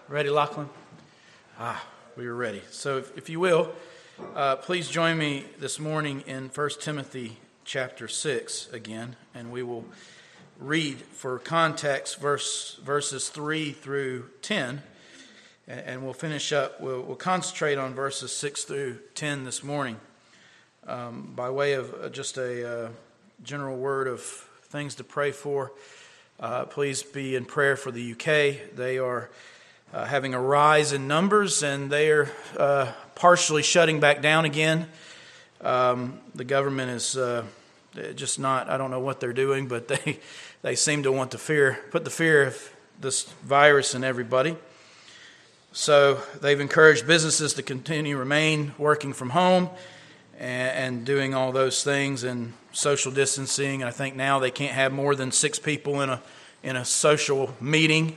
Ready, Lachlan? We are ready. So if you will, please join me this morning in 1 Timothy chapter 6 again, and we will read for context verses 3 through 10, and we'll finish up. We'll concentrate on verses 6 through 10 this morning. By way of just a general word of things to pray for, please be in prayer for the UK. They are having a rise in numbers, and they are partially shutting back down again. The government is just not, I don't know what they're doing, but they seem to want to put the fear of this virus in everybody. So they've encouraged businesses to remain working from home and doing all those things and social distancing. I think now they can't have more than 6 people in a social meeting.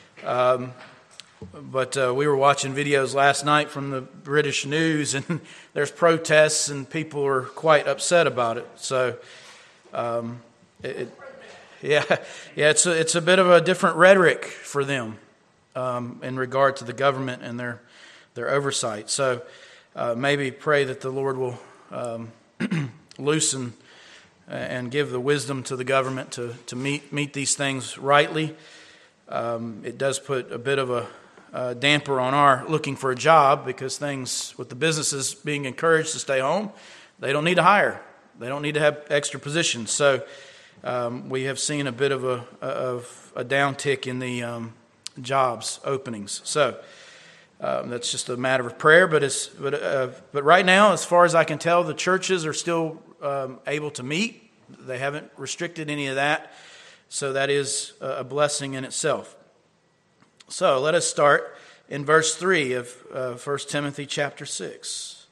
But we were watching videos last night from the British news, and there's protests, and people are quite upset about it. So, it's a bit of a different rhetoric for them in regard to the government and their oversight. So, maybe pray that the Lord will loosen and give the wisdom to the government to meet these things rightly. It does put a bit of a damper on our looking for a job, because things with the businesses being encouraged to stay home, they don't need to hire. They don't need to have extra positions. So we have seen a bit of a downtick in the jobs openings. So that's just a matter of prayer. But right now, as far as I can tell, the churches are still able to meet. They haven't restricted any of that. So that is a blessing in itself. So let us start in verse 3 of 1 Timothy chapter 6.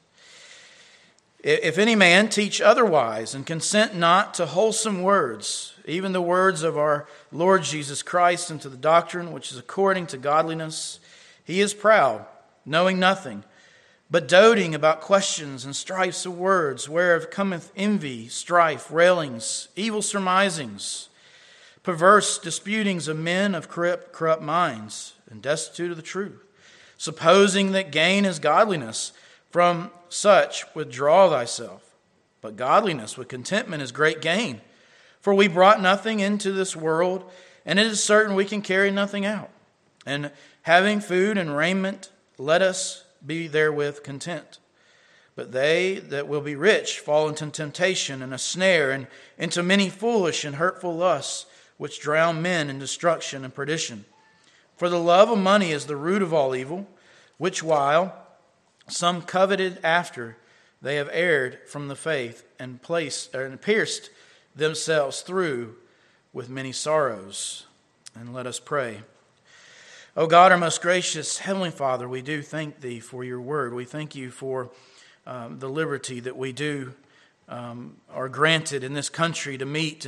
If any man teach otherwise and consent not to wholesome words, even the words of our Lord Jesus Christ, and to the doctrine which is according to godliness, he is proud, knowing nothing, but doting about questions and strifes of words, whereof cometh envy, strife, railings, evil surmisings, perverse disputings of men of corrupt minds, and destitute of the truth, supposing that gain is godliness. From such withdraw thyself. But godliness with contentment is great gain. For we brought nothing into this world, and it is certain we can carry nothing out. And having food and raiment, let us be therewith content. But they that will be rich fall into temptation and a snare, and into many foolish and hurtful lusts, which drown men in destruction and perdition. For the love of money is the root of all evil, which while some coveted after, they have erred from the faith and pierced themselves through with many sorrows. And let us pray. O God, our most gracious Heavenly Father, we do thank Thee for Your word. We thank You for the liberty that we do are granted in this country to meet,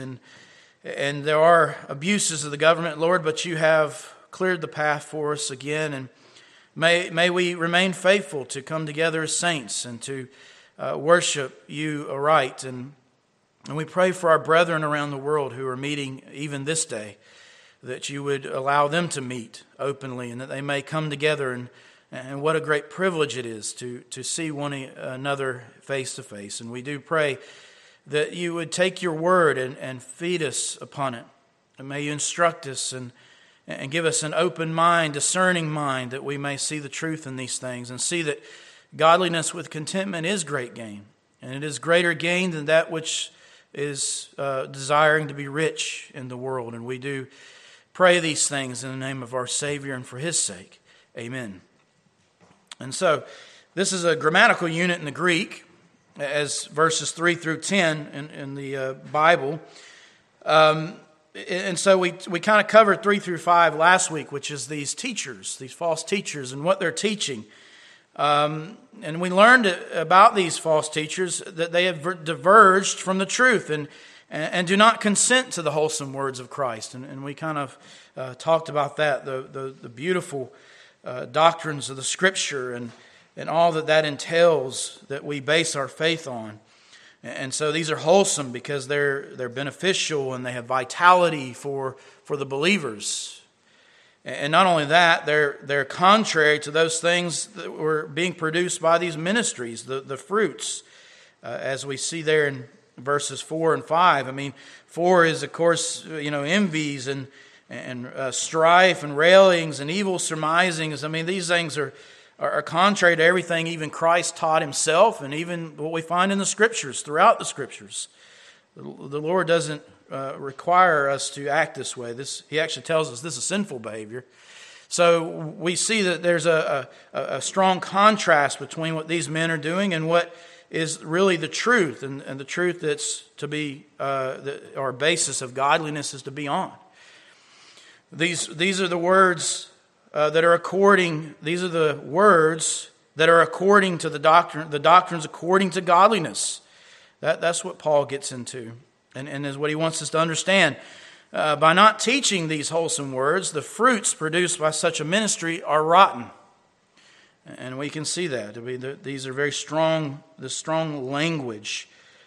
and there are abuses of the government, Lord, but You have cleared the path for us again. And may we remain faithful to come together as saints and to worship You aright. And we pray for our brethren around the world who are meeting even this day, that You would allow them to meet openly and that they may come together. And what a great privilege it is to see one another face to face. And we do pray that You would take Your word and feed us upon it. And may You instruct us and give us an open mind, discerning mind, that we may see the truth in these things and see that godliness with contentment is great gain. And it is greater gain than that which is desiring to be rich in the world. And we do pray these things in the name of our Savior and for His sake. Amen. And so this is a grammatical unit in the Greek, as verses 3 through 10 in the Bible. And so we kind of covered 3 through 5 last week, which is these teachers, these false teachers, and what they're teaching. And we learned about these false teachers that they have diverged from the truth and do not consent to the wholesome words of Christ. And we kind of talked about that, the beautiful doctrines of the Scripture and all that entails that we base our faith on. And so these are wholesome because they're beneficial and they have vitality for the believers. And not only that, they're contrary to those things that were being produced by these ministries, the fruits, as we see there in verses 4 and 5. I mean, 4 is, of course, envies and strife and railings and evil surmisings. I mean, these things are contrary to everything even Christ taught himself, and even what we find in the Scriptures, throughout the Scriptures. The Lord doesn't require us to act this way. He actually tells us this is sinful behavior. So we see that there's a strong contrast between what these men are doing and what is really the truth, and the truth that's to be our basis of godliness is to be on. These are the words that are according. These are the words that are according to the doctrine. The doctrines according to godliness. That's what Paul gets into, and is what he wants us to understand. By not teaching these wholesome words, the fruits produced by such a ministry are rotten. And we can see that. These are very strong, the strong language.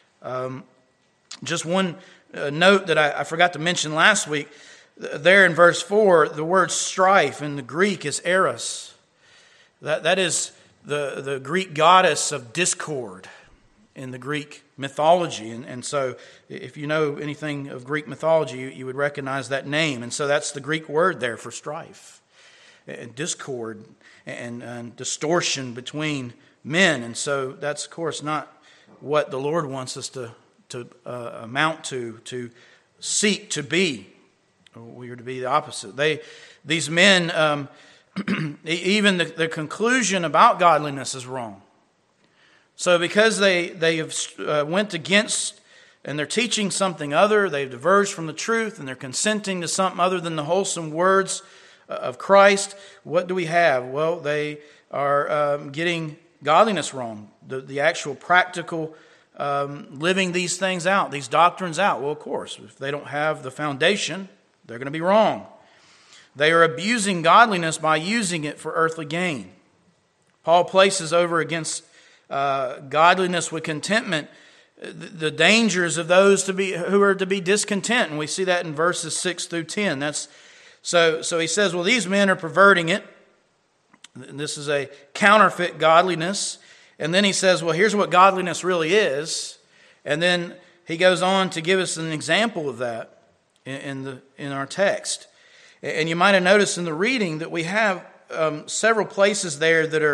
Just one note that I forgot to mention last week. There in verse 4, the word strife in the Greek is eros. That is the Greek goddess of discord in the Greek mythology. And so if you know anything of Greek mythology, you would recognize that name. And so that's the Greek word there for strife. And discord and distortion between men. And so that's, of course, not what the Lord wants us to amount to seek to be. We are to be the opposite. These men, even the conclusion about godliness is wrong. So because they have went against, and they're teaching something other, they've diverged from the truth, and they're consenting to something other than the wholesome words of Christ, what do we have? Well, they are getting godliness wrong, the actual practical living these things out, these doctrines out. Well, of course, if they don't have the foundation, they're going to be wrong. They are abusing godliness by using it for earthly gain. Paul places over against godliness with contentment the dangers of those who are to be discontent, and we see that in verses 6 through 10. So he says, well, these men are perverting it. This is a counterfeit godliness. And then he says, well, here's what godliness really is. And then he goes on to give us an example of that in our text. And you might have noticed in the reading that we have several places there that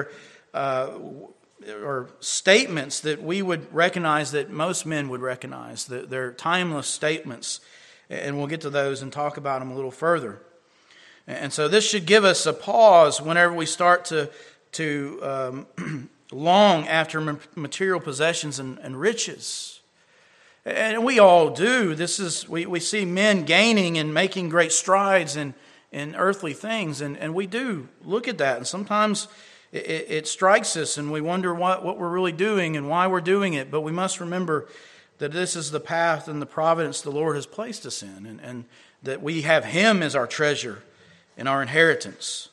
are statements that we would recognize, that most men would recognize. They're timeless statements. And we'll get to those and talk about them a little further. And so this should give us a pause whenever we start to long after material possessions and riches. And we all do. We see men gaining and making great strides in earthly things. And we do look at that. And sometimes it strikes us and we wonder what we're really doing and why we're doing it. But we must remember that this is the path and the providence the Lord has placed us in. And that we have Him as our treasure and our inheritance.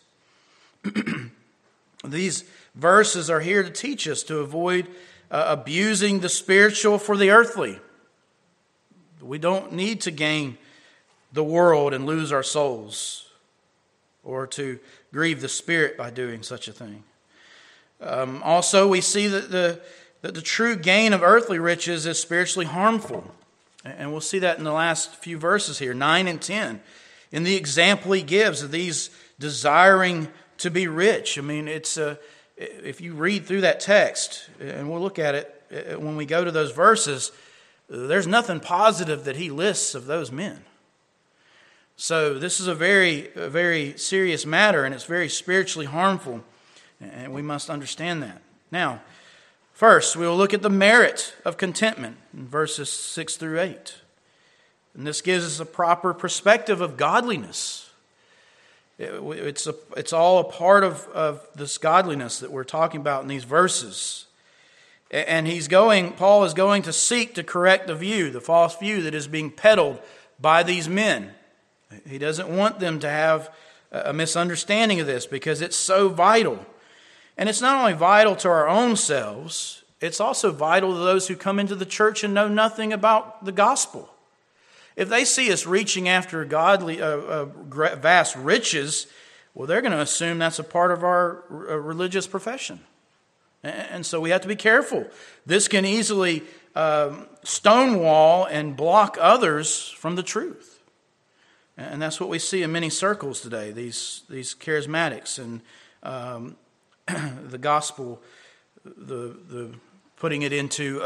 These verses are here to teach us to avoid abusing the spiritual for the earthly. We don't need to gain the world and lose our souls, or to grieve the Spirit by doing such a thing. Also, we see that the true gain of earthly riches is spiritually harmful. And we'll see that in the last few verses here, 9 and 10. In the example he gives of these desiring to be rich. I mean, if you read through that text, and we'll look at it when we go to those verses, there's nothing positive that he lists of those men. So this is a very serious matter, and it's very spiritually harmful, and we must understand that. Now, first, we will look at the merit of contentment in verses 6 through 8. And this gives us a proper perspective of godliness. It's all a part of this godliness that we're talking about in these verses. And Paul is going to seek to correct the false view that is being peddled by these men. He doesn't want them to have a misunderstanding of this because it's so vital. And it's not only vital to our own selves, it's also vital to those who come into the church and know nothing about the gospel. if they see us reaching after godly, vast riches, well, they're going to assume that's a part of our religious profession. And so we have to be careful. This can easily stonewall and block others from the truth. And that's what we see in many circles today, these charismatics and the gospel, the putting it into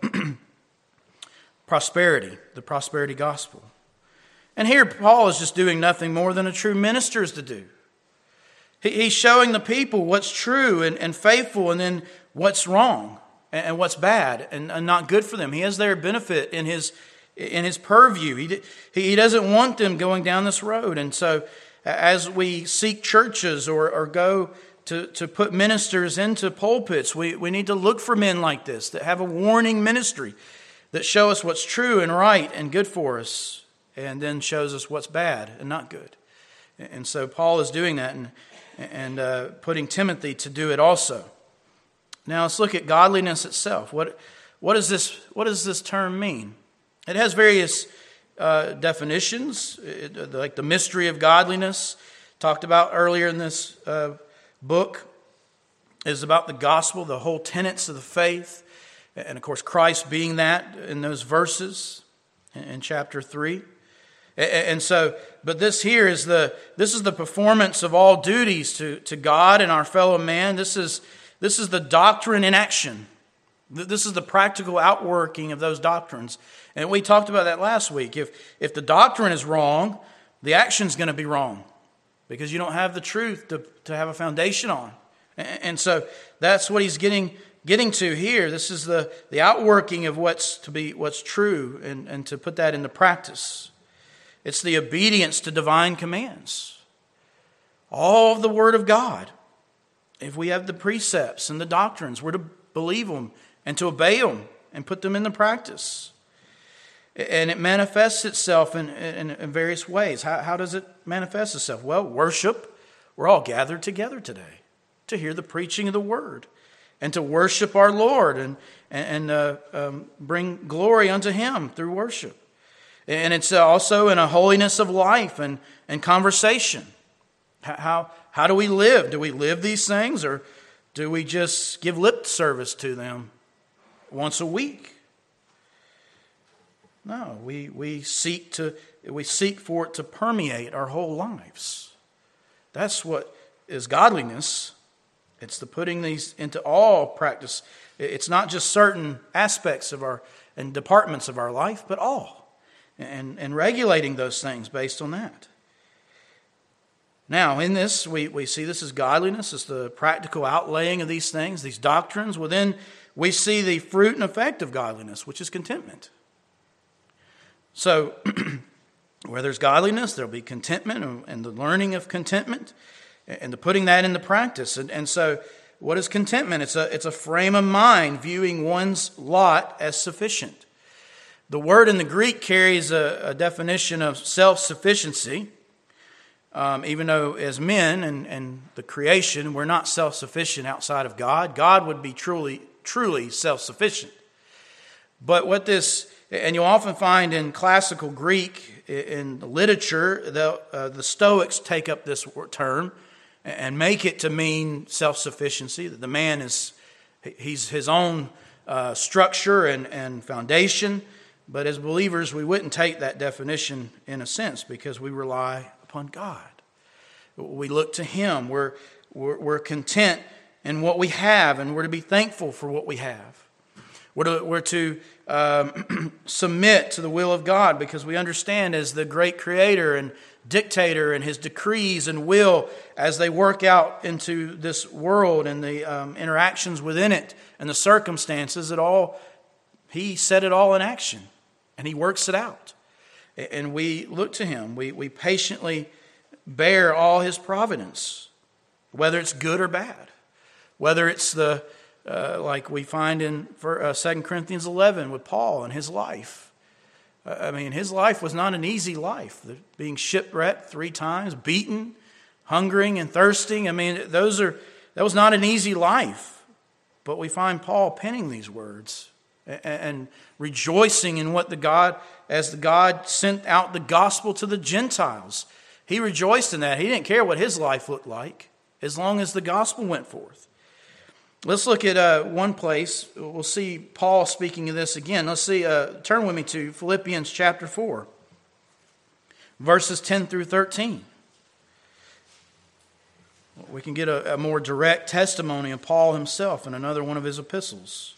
prosperity, the prosperity gospel. And here Paul is just doing nothing more than a true minister is to do. He's showing the people what's true and faithful, and then what's wrong and what's bad and not good for them. He has their benefit in his purview. He doesn't want them going down this road. And so as we seek churches or go to put ministers into pulpits, we need to look for men like this that have a warning ministry, that show us what's true and right and good for us, and then shows us what's bad and not good. And so Paul is doing that and putting Timothy to do it also. Now let's look at godliness itself. What does this term mean? It has various definitions, like the mystery of godliness, talked about earlier in this book, is about the gospel, the whole tenets of the faith, and of course Christ being that in those verses in chapter 3. And so, but this is the performance of all duties to God and our fellow man. This is the doctrine in action. This is the practical outworking of those doctrines. And we talked about that last week. If the doctrine is wrong, the action's going to be wrong, because you don't have the truth to have a foundation on. And so that's what he's getting to here. This is the outworking of what's true, and to put that into practice. It's the obedience to divine commands. All of the Word of God. If we have the precepts and the doctrines, we're to believe them and to obey them and put them into practice. And it manifests itself in various ways. How does it manifest itself? Well, worship. We're all gathered together today to hear the preaching of the Word and to worship our Lord and bring glory unto Him through worship. And it's also in a holiness of life and conversation. How do we live? Do we live these things, or do we just give lip service to them once a week? No, we seek for it to permeate our whole lives. That's what is godliness. It's the putting these into all practice. It's not just certain aspects of and departments of our life, but all. And regulating those things based on that. Now, in this, we see this as godliness. It's the practical outlaying of these things, these doctrines. Well, then we see the fruit and effect of godliness, which is contentment. So, where there's godliness, there'll be contentment and the learning of contentment and the putting that into practice. And so, what is contentment? It's a frame of mind viewing one's lot as sufficient. The word in the Greek carries a definition of self-sufficiency, even though as men and the creation, we're not self-sufficient outside of God. God would be truly self-sufficient. But what this, and you'll often find in classical Greek, in the literature, the Stoics take up this term and make it to mean self-sufficiency, that the man he's his own structure and foundation. But as believers, we wouldn't take that definition in a sense, because we rely upon God. We look to Him. We're content in what we have, and we're to be thankful for what we have. We're to submit to the will of God, because we understand as the great Creator and Dictator and His decrees and will, as they work out into this world and the interactions within it and the circumstances, He set it all in action. And He works it out. And we look to Him. We patiently bear all His providence, whether it's good or bad. Whether it's like we find in 2 Corinthians 11 with Paul and his life. His life was not an easy life. Being shipwrecked 3 times, beaten, hungering and thirsting. That was not an easy life. But we find Paul penning these words and rejoicing in what as the God sent out the gospel to the Gentiles. He rejoiced in that. He didn't care what his life looked like as long as the gospel went forth. Let's look at one place. We'll see Paul speaking of this again. Let's see. Turn with me to Philippians chapter 4, verses 10 through 13. We can get a more direct testimony of Paul himself in another one of his epistles.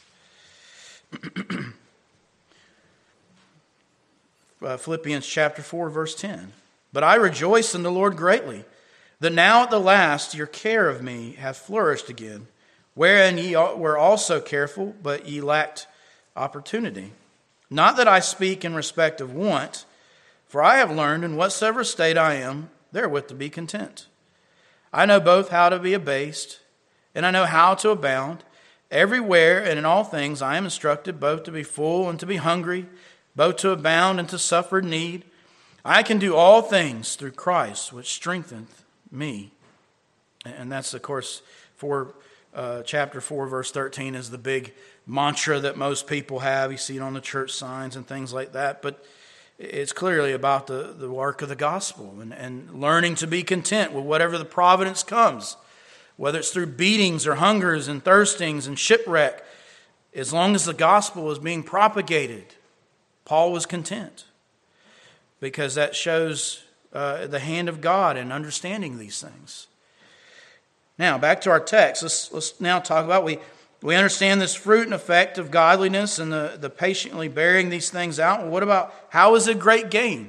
Philippians chapter 4, verse 10. But I rejoice in the Lord greatly, that now at the last your care of me hath flourished again, wherein ye were also careful, but ye lacked opportunity. Not that I speak in respect of want, for I have learned in whatsoever state I am, therewith to be content. I know both how to be abased, and I know how to abound. Everywhere and in all things I am instructed both to be full and to be hungry, both to abound and to suffer need. I can do all things through Christ, which strengtheneth me. And that's, of course, chapter 4, verse 13 is the big mantra that most people have. You see it on the church signs and things like that. But it's clearly about the work of the gospel and learning to be content with whatever the providence comes, whether it's through beatings or hungers and thirstings and shipwreck. As long as the gospel is being propagated, Paul was content, because that shows the hand of God in understanding these things. Now, back to our text. Let's now talk about, we understand this fruit and effect of godliness and the patiently bearing these things out. Well, what about, how is it great gain?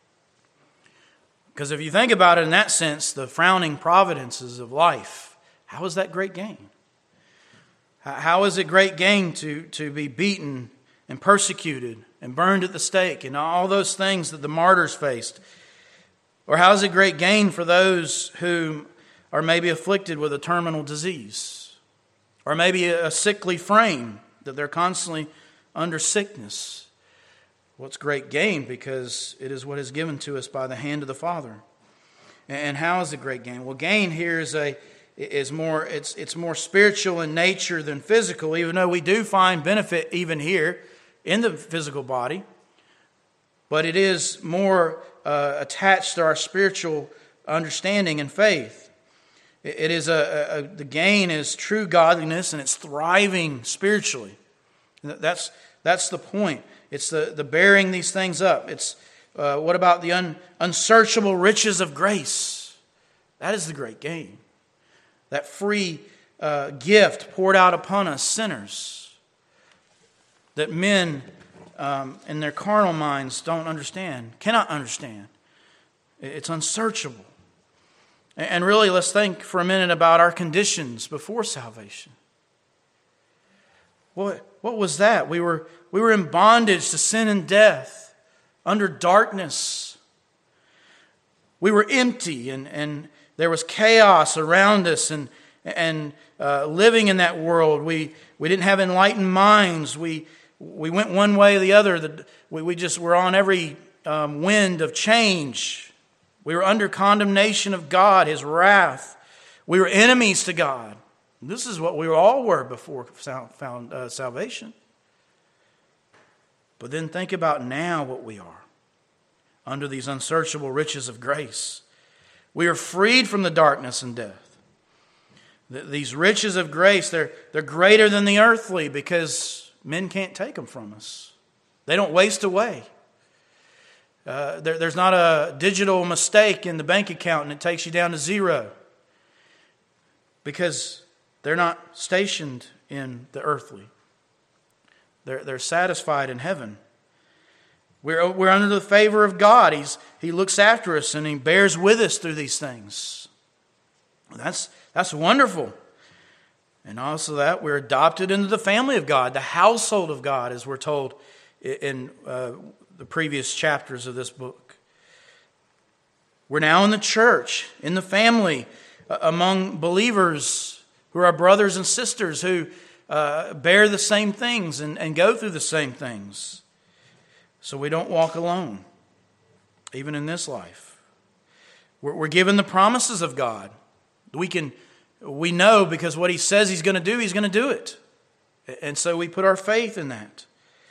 Because if you think about it in that sense, the frowning providences of life, how is that great gain? How is it great gain to be beaten and persecuted and burned at the stake and all those things that the martyrs faced? Or how is it great gain for those who are maybe afflicted with a terminal disease? Or maybe a sickly frame, that they're constantly under sickness? Well, it's great gain because it is what is given to us by the hand of the Father. And how is it great gain? Well, gain here is more spiritual in nature than physical, even though we do find benefit even here in the physical body. But it is more attached to our spiritual understanding and faith. It is the gain is true godliness, and it's thriving spiritually. That's the point. It's the bearing these things up. It's what about the unsearchable riches of grace? That is the great gain. That free gift poured out upon us sinners, that men in their carnal minds cannot understand. It's unsearchable. And really, let's think for a minute about our conditions before salvation. What was that? We were in bondage to sin and death, under darkness. We were empty, and there was chaos around us, and living in that world. We didn't have enlightened minds. We went one way or the other. We just were on every wind of change. We were under condemnation of God, His wrath. We were enemies to God. This is what we all were before salvation. But then think about now what we are, under these unsearchable riches of grace. We are freed from the darkness and death. These riches of grace, they're greater than the earthly, because men can't take them from us. They don't waste away. There's not a digital mistake in the bank account and it takes you down to zero, because they're not stationed in the earthly. They're satisfied in heaven. We're under the favor of God. He looks after us and He bears with us through these things. That's wonderful. And also that we're adopted into the family of God, the household of God, as we're told in the previous chapters of this book. We're now in the church, in the family, among believers who are brothers and sisters who bear the same things and go through the same things. So we don't walk alone, even in this life. We're given the promises of God. We know because what He says He's going to do it. And so we put our faith in that.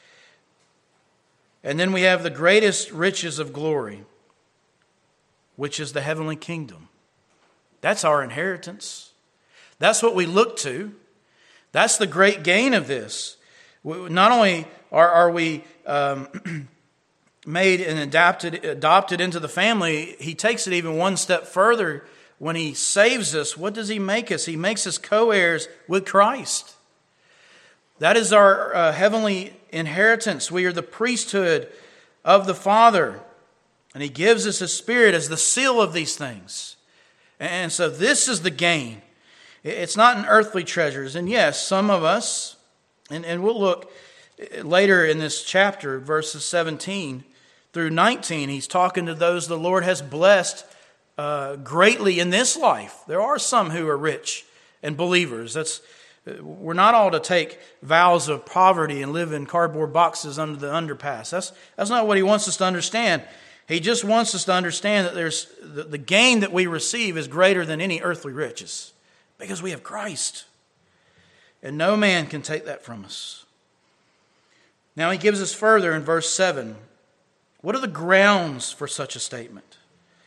And then we have the greatest riches of glory, which is the heavenly kingdom. That's our inheritance. That's what we look to. That's the great gain of this. Not only are we made and adopted into the family, he takes it even one step further. When he saves us, what does he make us? He makes us co-heirs with Christ. That is our heavenly inheritance. We are the priesthood of the Father. And he gives us his Spirit as the seal of these things. And so this is the gain. It's not in earthly treasures. And yes, some of us, and we'll look later in this chapter, verses 17 through 19, he's talking to those the Lord has blessed greatly in this life. There are some who are rich and believers. We're not all to take vows of poverty and live in cardboard boxes under the underpass. That's not what he wants us to understand. He just wants us to understand that there's the gain that we receive is greater than any earthly riches because we have Christ. And no man can take that from us. Now he gives us further in verse 7. What are the grounds for such a statement?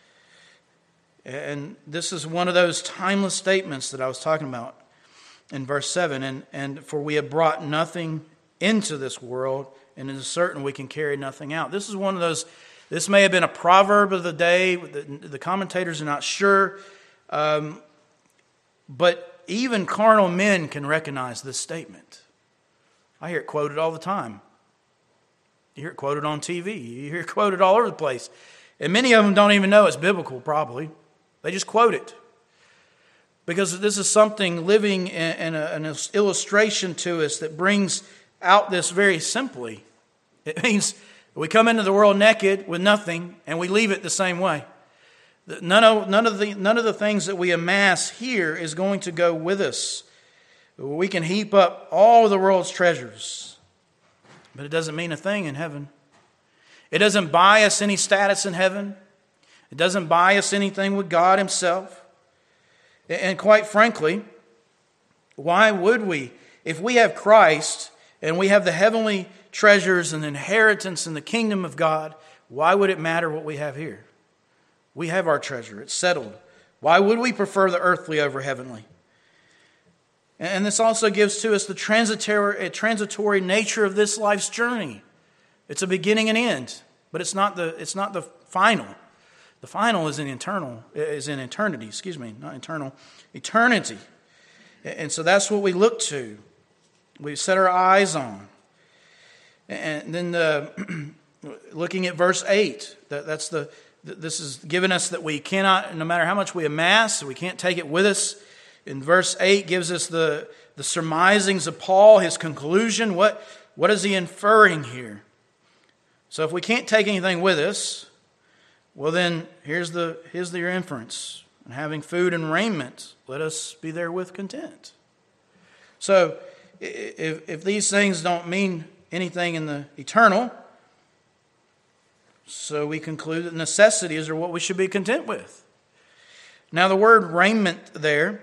And this is one of those timeless statements that I was talking about in verse 7. And for we have brought nothing into this world, and it is certain we can carry nothing out. This is one of those, this may have been a proverb of the day. The commentators are not sure. But even carnal men can recognize this statement. I hear it quoted all the time. You hear it quoted on TV. You hear it quoted all over the place. And many of them don't even know it's biblical, probably. They just quote it. Because this is something living in an illustration to us that brings out this very simply. It means we come into the world naked with nothing, and we leave it the same way. None of the things that we amass here is going to go with us. We can heap up all the world's treasures, but it doesn't mean a thing in heaven. It doesn't buy us any status in heaven. It doesn't buy us anything with God himself. And quite frankly, why would we? If we have Christ and we have the heavenly treasures and inheritance in the kingdom of God, why would it matter what we have here? We have our treasure. It's settled. Why would we prefer the earthly over heavenly? And this also gives to us the transitory nature of this life's journey. It's a beginning and end, but it's not the final. The final is in eternity. Not eternal, eternity. And so that's what we look to. We set our eyes on. And then looking at verse 8, this is given us that we cannot, no matter how much we amass, we can't take it with us. In verse 8 gives us the surmisings of Paul, his conclusion. What is he inferring here? So if we can't take anything with us, well then here's your inference. And having food and raiment, let us be therewith content. So if these things don't mean anything in the eternal, so we conclude that necessities are what we should be content with. Now the word raiment there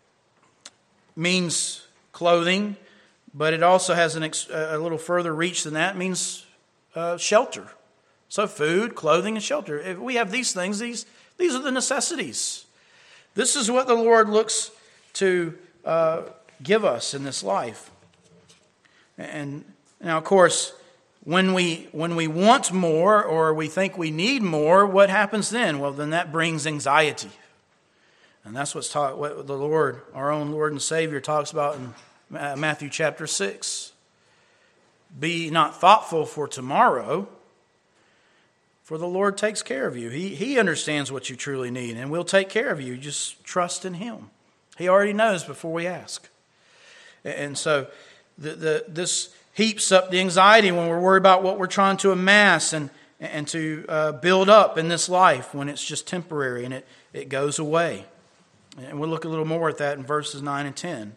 means clothing, but it also has a little further reach than that. It means shelter. So food, clothing, and shelter. If we have these things, these are the necessities. This is what the Lord looks to give us in this life. And now, of course, when we want more or we think we need more, what happens then? Well, then that brings anxiety. And that's what the Lord, our own Lord and Savior, talks about in Matthew chapter 6. Be not thoughtful for tomorrow, for the Lord takes care of you. He understands what you truly need and will take care of you. Just trust in Him. He already knows before we ask. And so this heaps up the anxiety when we're worried about what we're trying to amass and to build up in this life when it's just temporary and it goes away. And we'll look a little more at that in verses 9 and 10.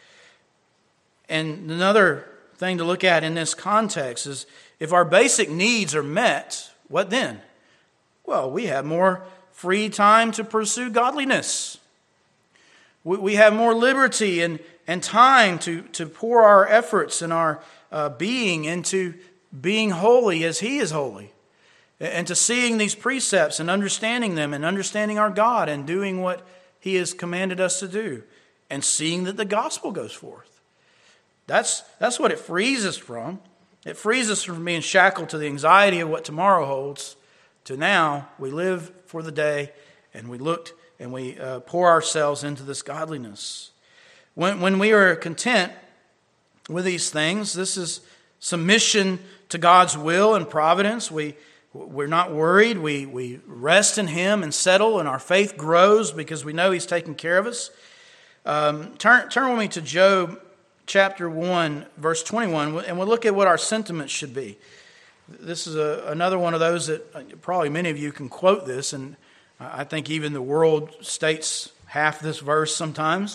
And another thing to look at in this context is if our basic needs are met, what then? Well, we have more free time to pursue godliness. We have more liberty and time to pour our efforts and our being into being holy as He is holy. And to seeing these precepts and understanding them and understanding our God and doing what He has commanded us to do. And seeing that the gospel goes forth. That's what it frees us from. It frees us from being shackled to the anxiety of what tomorrow holds. To now, we live for the day and we look and we pour ourselves into this godliness. When we are content with these things, this is submission to God's will and providence. We're not worried. We rest in Him and settle, and our faith grows because we know He's taking care of us. Turn with me to Job chapter 1, verse 21, and we'll look at what our sentiments should be. This is another one of those that probably many of you can quote this, and I think even the world states half this verse sometimes,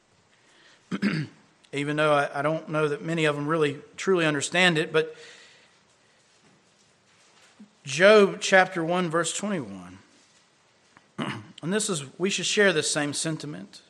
even though I don't know that many of them really truly understand it. But Job chapter 1, verse 21, and we should share this same sentiment.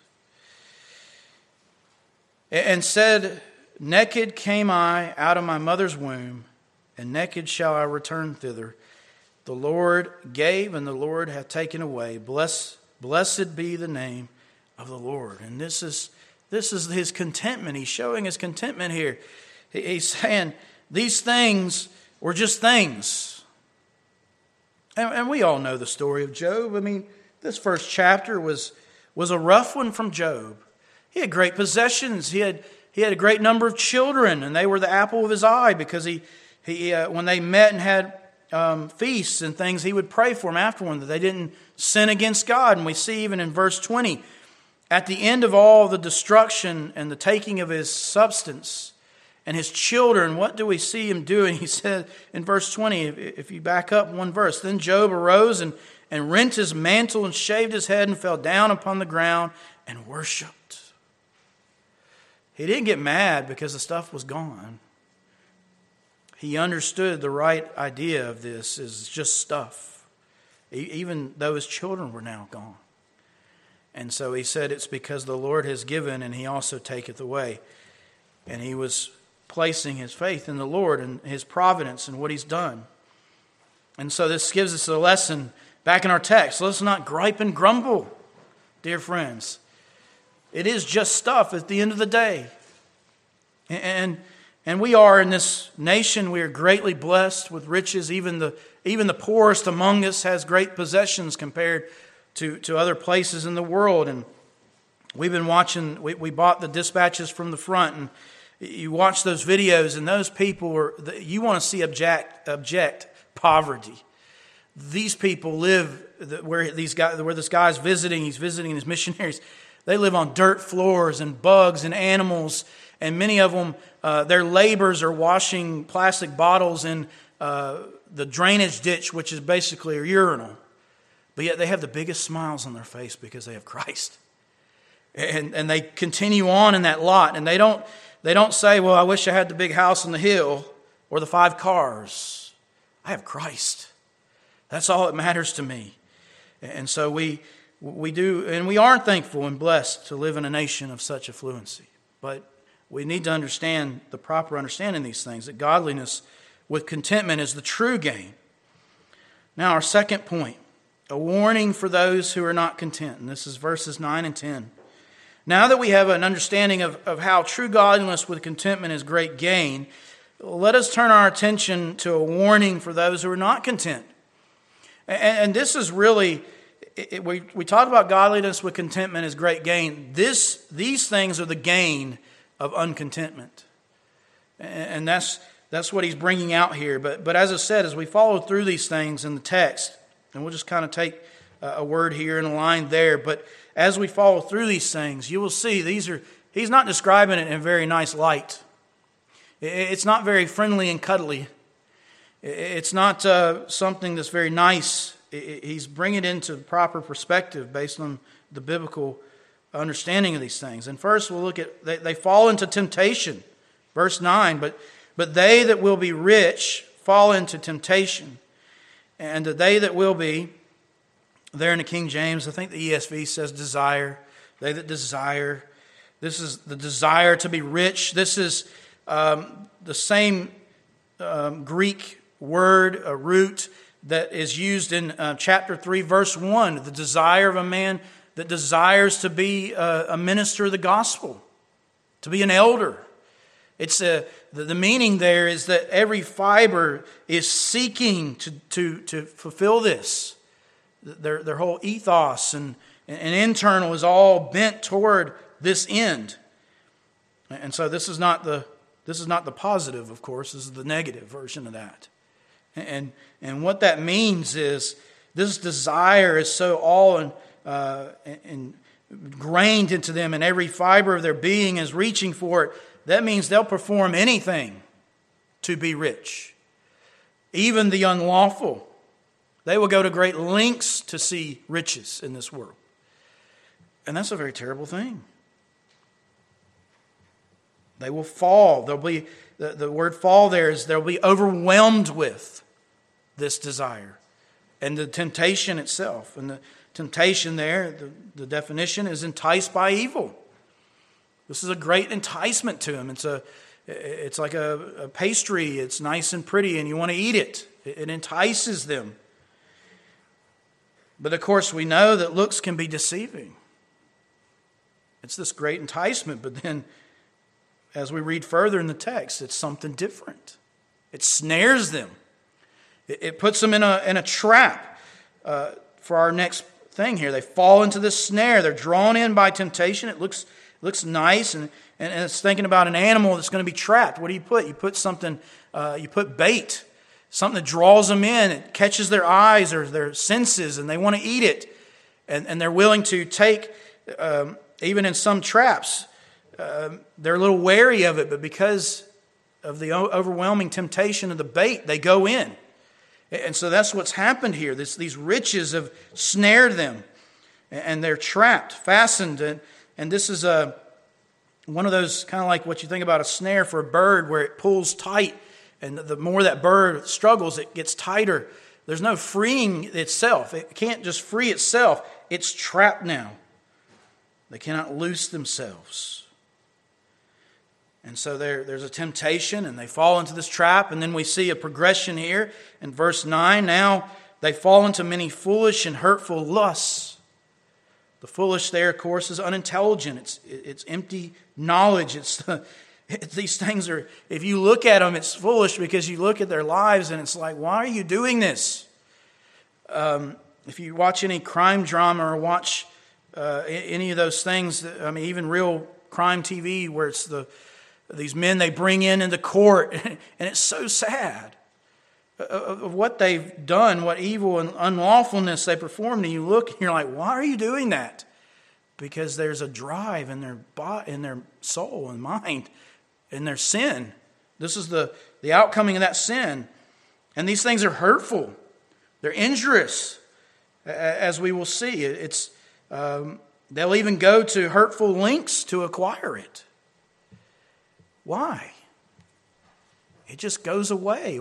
And said, naked came I out of my mother's womb, and naked shall I return thither. The Lord gave, and the Lord hath taken away. Blessed be the name of the Lord. And this is His contentment. He's showing His contentment here. He's saying these things were just things. And we all know the story of Job. I mean, this first chapter was a rough one from Job. He had great possessions. He had a great number of children, and they were the apple of his eye because he when they met and had feasts and things, he would pray for them afterward that they didn't sin against God. And we see even in verse 20, at the end of all the destruction and the taking of his substance and his children, what do we see him doing? He said in verse 20, if you back up one verse, then Job arose and rent his mantle and shaved his head and fell down upon the ground and worshipped. He didn't get mad because the stuff was gone. He understood the right idea of this is just stuff, even though his children were now gone. And so he said, it's because the Lord has given and He also taketh away. And he was placing his faith in the Lord and His providence and what He's done. And so this gives us a lesson back in our text. Let's not gripe and grumble, dear friends. It is just stuff at the end of the day. And we are in this nation, we are greatly blessed with riches. Even the poorest among us has great possessions compared to other places in the world. And we've been watching, we bought the dispatches from the front, and you watch those videos, and those people you want to see abject poverty. These people live where this guy's visiting. He's visiting his missionaries. They live on dirt floors and bugs and animals, and many of them, their labors are washing plastic bottles in the drainage ditch, which is basically a urinal. But yet they have the biggest smiles on their face because they have Christ. And they continue on in that lot, and they don't say, well, I wish I had the big house on the hill or the 5 cars. I have Christ. That's all that matters to me. And so we do, and we are thankful and blessed to live in a nation of such affluency. But we need to understand the proper understanding of these things, that godliness with contentment is the true gain. Now, our second point, a warning for those who are not content. And this is verses 9 and 10. Now that we have an understanding of how true godliness with contentment is great gain, let us turn our attention to a warning for those who are not content. And this is really, we talk about godliness with contentment as great gain. These things are the gain of uncontentment. And that's what he's bringing out here. But as I said, as we follow through these things in the text, and we'll just kind of take a word here and a line there, but as we follow through these things, you will see he's not describing it in a very nice light. It's not very friendly and cuddly. It's not something that's very nice. He's bringing it into proper perspective based on the biblical understanding of these things. And first we'll look at, they fall into temptation. Verse 9, but they that will be rich fall into temptation. And they that will be, there in the King James, I think the ESV says desire. They that desire. This is the desire to be rich. This is the same Greek word, a root, that is used in chapter 3, verse 1. The desire of a man that desires to be a minister of the gospel, to be an elder. It's the meaning there is that every fiber is seeking to fulfill this. Their whole ethos and internal is all bent toward this end. And so this is not the positive, of course. This is the negative version of that. And what that means is this desire is so all ingrained into them, and every fiber of their being is reaching for it. That means they'll perform anything to be rich. Even the unlawful. They will go to great lengths to see riches in this world. And that's a very terrible thing. They will fall. They'll be, the word fall there is they'll be overwhelmed with this desire and the temptation itself. And the temptation there, the definition is enticed by evil. This is a great enticement to them. It's like a pastry. It's nice and pretty and you want to eat it. It entices them. But of course we know that looks can be deceiving. It's this great enticement, but then as we read further in the text, it's something different. It snares them. It puts them in a trap for our next thing here. They fall into this snare. They're drawn in by temptation. It looks nice, and it's thinking about an animal that's going to be trapped. What do you put? You put something, you put bait, something that draws them in. It catches their eyes or their senses, and they want to eat it. And they're willing to take, even in some traps, they're a little wary of it, but because of the overwhelming temptation of the bait, they go in. And so that's what's happened here. These riches have snared them, and they're trapped, fastened. And this is one of those, kind of like what you think about a snare for a bird, where it pulls tight, and the more that bird struggles, it gets tighter. There's no freeing itself. It can't just free itself. It's trapped now. They cannot loose themselves. And so there's a temptation, and they fall into this trap. And then we see a progression here in verse 9. Now they fall into many foolish and hurtful lusts. The foolish there, of course, is unintelligent. It's empty knowledge. These things are, if you look at them, it's foolish because you look at their lives and it's like, why are you doing this? If you watch any crime drama or watch any of those things, I mean, even real crime TV, where it's these men they bring into court, and it's so sad of what they've done, what evil and unlawfulness they performed, and you look and you're like, why are you doing that? Because there's a drive in their soul and mind, in their sin. This is the outcoming of that sin. And these things are hurtful. They're injurious, as we will see. They'll even go to hurtful lengths to acquire it. Why? It just goes away.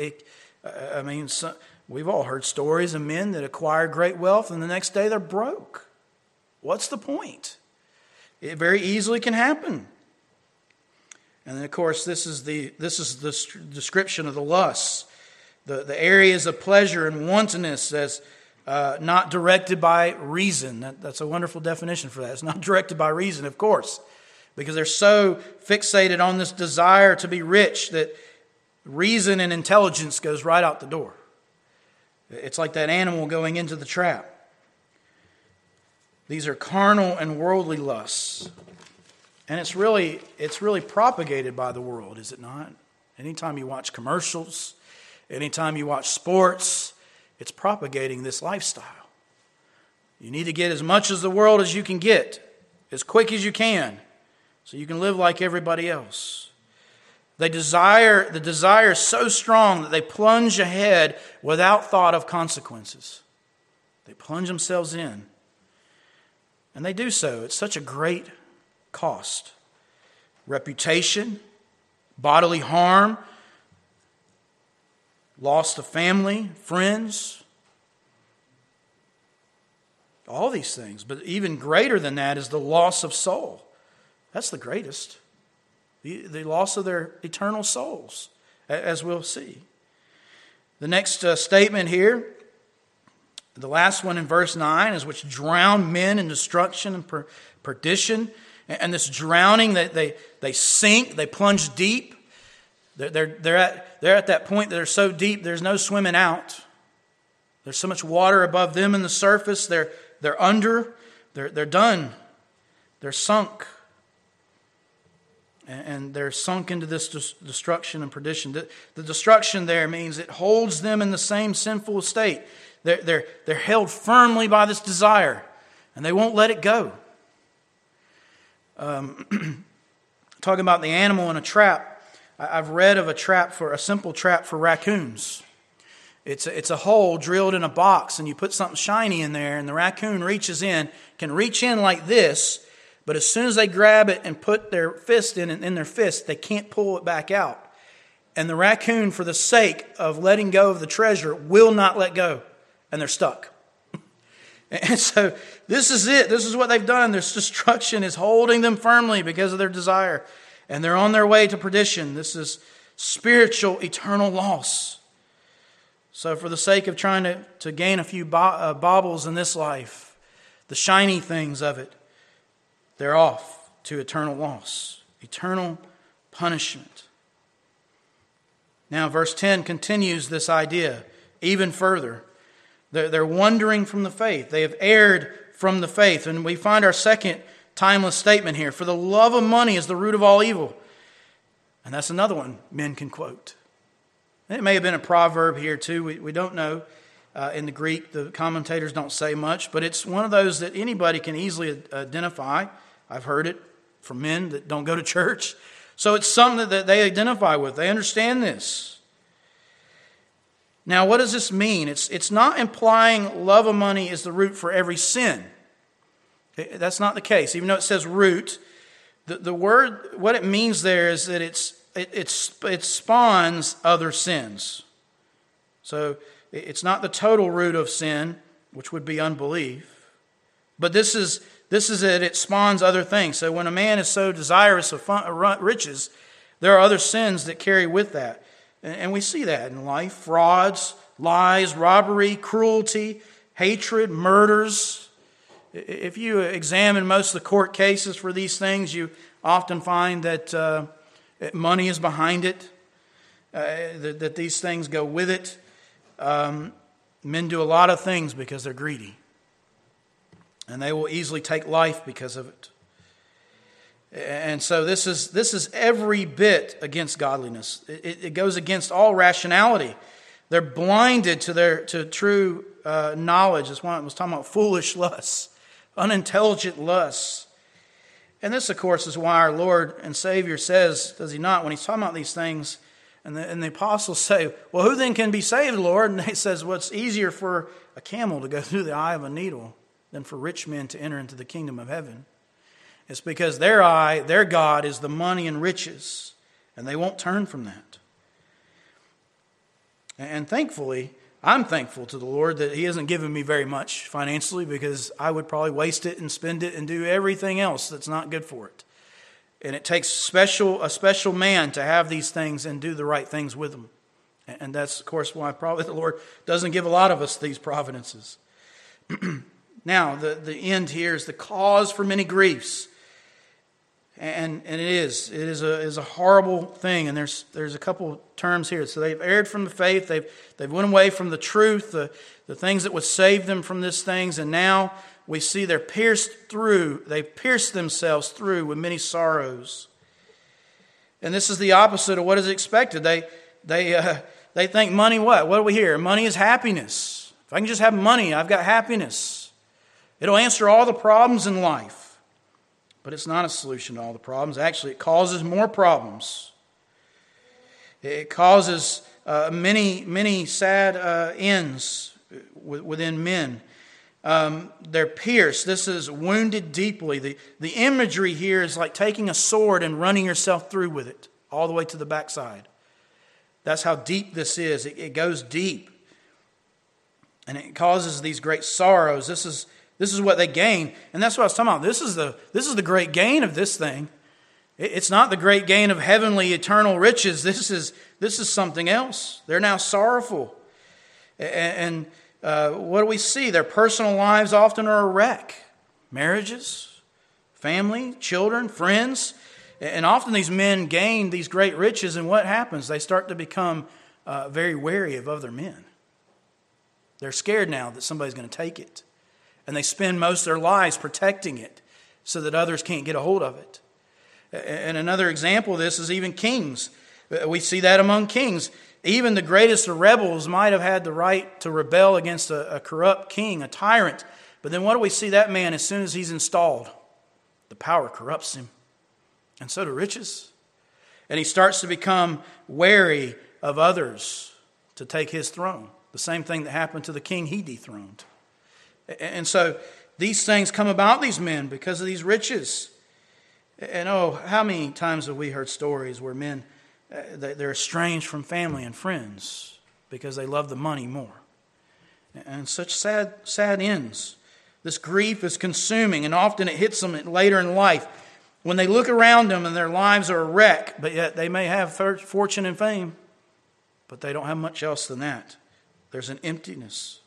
We've all heard stories of men that acquire great wealth and the next day they're broke. What's the point? It very easily can happen. And then, of course, this is the description of the lusts, the areas of pleasure and wantonness as not directed by reason. That's a wonderful definition for that. It's not directed by reason, of course, because they're so fixated on this desire to be rich that reason and intelligence goes right out the door. It's like that animal going into the trap. These are carnal and worldly lusts. And it's really propagated by the world, is it not? Anytime you watch commercials, anytime you watch sports, it's propagating this lifestyle. You need to get as much as the world as you can get, as quick as you can, so you can live like everybody else. The desire is so strong that they plunge ahead without thought of consequences. They plunge themselves in. And they do so at such a great cost. Reputation, bodily harm, loss of family, friends. All these things. But even greater than that is the loss of soul. That's the greatest. The loss of their eternal souls, as we'll see. The next statement here, the last one in verse 9, is which drown men in destruction and perdition. And this drowning, they sink, they plunge deep. They're at that point that they're so deep, there's no swimming out. There's so much water above them in the surface. They're under. They're done. They're sunk. And they're sunk into this destruction and perdition. The destruction there means it holds them in the same sinful state. They're held firmly by this desire, and they won't let it go. Talking about the animal in a trap, I've read of a simple trap for raccoons. It's a hole drilled in a box, and you put something shiny in there, and the raccoon can reach in like this, but as soon as they grab it and put their fist in their fist, they can't pull it back out. And the raccoon, for the sake of letting go of the treasure, will not let go, and they're stuck. And so this is it. This is what they've done. This destruction is holding them firmly because of their desire, and they're on their way to perdition. This is spiritual, eternal loss. So for the sake of trying to gain a few baubles in this life, the shiny things of it, they're off to eternal loss, eternal punishment. Now, verse 10 continues this idea even further. They're wandering from the faith. They have erred from the faith. And we find our second timeless statement here. For the love of money is the root of all evil. And that's another one men can quote. It may have been a proverb here too. We don't know. In the Greek, the commentators don't say much. But it's one of those that anybody can easily identify. I've heard it from men that don't go to church. So it's something that they identify with. They understand this. Now, what does this mean? It's not implying love of money is the root for every sin. That's not the case. Even though it says root, the word, what it means there is that it spawns other sins. So it's not the total root of sin, which would be unbelief. But this is that it spawns other things. So when a man is so desirous of riches, there are other sins that carry with that. And we see that in life. Frauds, lies, robbery, cruelty, hatred, murders. If you examine most of the court cases for these things, you often find that money is behind it, that these things go with it. Men do a lot of things because they're greedy. And they will easily take life because of it. And so this is every bit against godliness. It goes against all rationality. They're blinded to true knowledge. That's why I was talking about foolish lusts, unintelligent lusts. And this, of course, is why our Lord and Savior says, does he not, when he's talking about these things, and the apostles say, well, who then can be saved, Lord? And he says, well, it's easier for a camel to go through the eye of a needle than for rich men to enter into the kingdom of heaven. It's because their God is the money and riches, and they won't turn from that. And thankfully, I'm thankful to the Lord that he hasn't given me very much financially, because I would probably waste it and spend it and do everything else that's not good for it. And it takes a special man to have these things and do the right things with them. And that's, of course, why probably the Lord doesn't give a lot of us these providences. Now, the end here is the cause for many griefs. And it is a horrible thing. And there's a couple terms here. So they've erred from the faith. They've went away from the truth, the things that would save them from these things. And now we see they're pierced through. They've pierced themselves through with many sorrows. And this is the opposite of what is expected. They think money what? What do we hear? Money is happiness. If I can just have money, I've got happiness. It'll answer all the problems in life. But it's not a solution to all the problems. Actually, it causes more problems. It causes many sad ends within men. They're pierced. This is wounded deeply. The imagery here is like taking a sword and running yourself through with it, all the way to the backside. That's how deep this is. It goes deep. And it causes these great sorrows. This This is what they gain. And that's what I was talking about. This is the great gain of this thing. It's not the great gain of heavenly eternal riches. This is something else. They're now sorrowful. And what do we see? Their personal lives often are a wreck. Marriages, family, children, friends. And often these men gain these great riches, and what happens? They start to become very wary of other men. They're scared now that somebody's going to take it. And they spend most of their lives protecting it so that others can't get a hold of it. And another example of this is even kings. We see that among kings. Even the greatest of rebels might have had the right to rebel against a corrupt king, a tyrant. But then what do we see that man as soon as he's installed? The power corrupts him. And so do riches. And he starts to become wary of others to take his throne. The same thing that happened to the king he dethroned. And so these things come about these men because of these riches. And how many times have we heard stories where men, they're estranged from family and friends because they love the money more. And such sad ends. This grief is consuming, and often it hits them later in life when they look around them and their lives are a wreck, but yet they may have fortune and fame, but they don't have much else than that. There's an emptiness.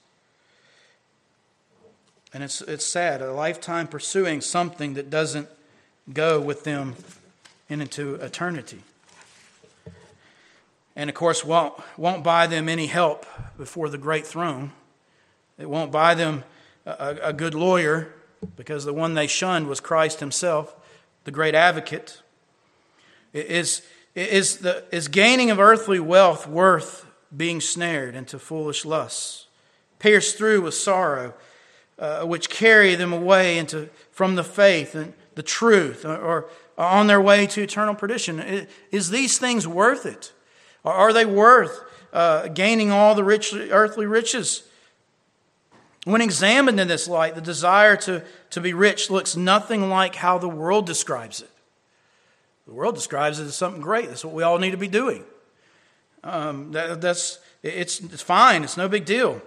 And it's sad, a lifetime pursuing something that doesn't go with them into eternity. And of course, won't buy them any help before the great throne. It won't buy them a good lawyer, because the one they shunned was Christ himself, the great advocate. Is gaining of earthly wealth worth being snared into foolish lusts, pierced through with sorrow, which carry them away from the faith and the truth, or on their way to eternal perdition? Is these things worth it? Or are they worth gaining all the earthly riches? When examined in this light, the desire to be rich looks nothing like how the world describes it. The world describes it as something great. That's what we all need to be doing. It's fine. It's no big deal.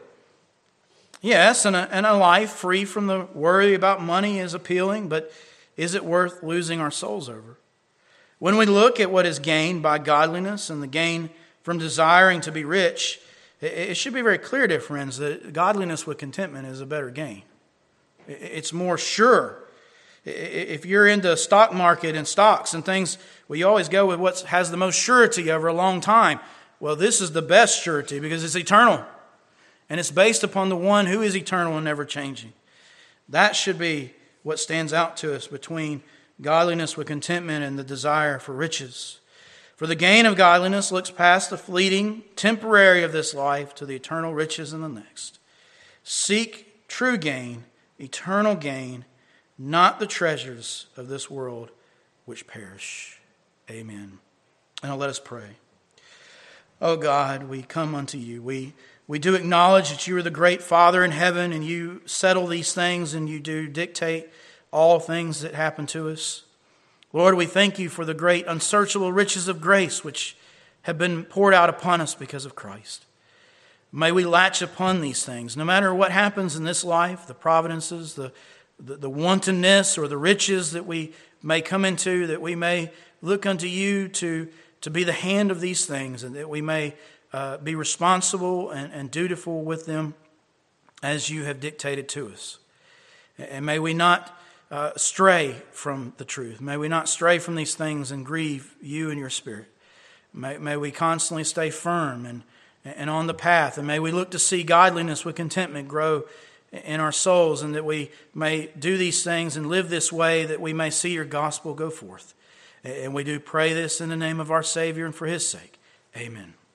Yes, and a life free from the worry about money is appealing, but is it worth losing our souls over? When we look at what is gained by godliness and the gain from desiring to be rich, it should be very clear, dear friends, that godliness with contentment is a better gain. It's more sure. If you're into stock market and stocks and things, well, you always go with what has the most surety over a long time. Well, this is the best surety because it's eternal. And it's based upon the one who is eternal and never changing. That should be what stands out to us between godliness with contentment and the desire for riches. For the gain of godliness looks past the fleeting, temporary of this life to the eternal riches in the next. Seek true gain, eternal gain, not the treasures of this world which perish. Amen. And now let us pray. Oh God, we come unto you. We do acknowledge that you are the great Father in heaven, and you settle these things and you do dictate all things that happen to us. Lord, we thank you for the great unsearchable riches of grace which have been poured out upon us because of Christ. May we latch upon these things, no matter what happens in this life, the providences, the wantonness or the riches that we may come into, that we may look unto you to be the hand of these things, and that we may be responsible and dutiful with them as you have dictated to us. And may we not stray from the truth. May we not stray from these things and grieve you and your Spirit. May we constantly stay firm and on the path. And may we look to see godliness with contentment grow in our souls, and that we may do these things and live this way, that we may see your gospel go forth. And we do pray this in the name of our Savior and for his sake. Amen.